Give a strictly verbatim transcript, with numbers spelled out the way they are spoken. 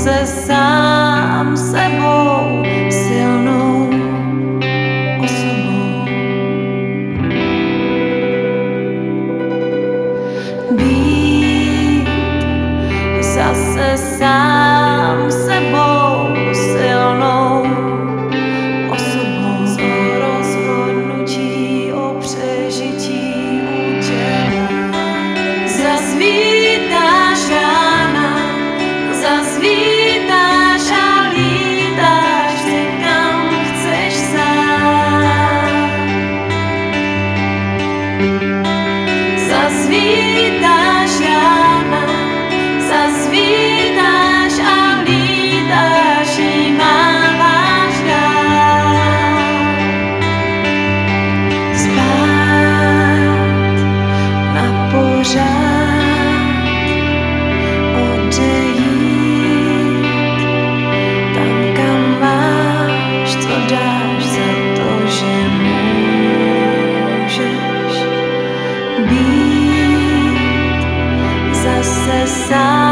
zase sám sebou, silnou osobou. Být zase sám sebou, silnou osobou. Co rozhodnutí o přežití udělá. Zazvítáš rána, zazvítáš a lítáš si kam chceš sám. Zazvítáš rána, zazvítáš a lítáš jí máváš dál. Spát na pořád, odejít tam, kam máš, co dáš za to, že můžeš být zase sám.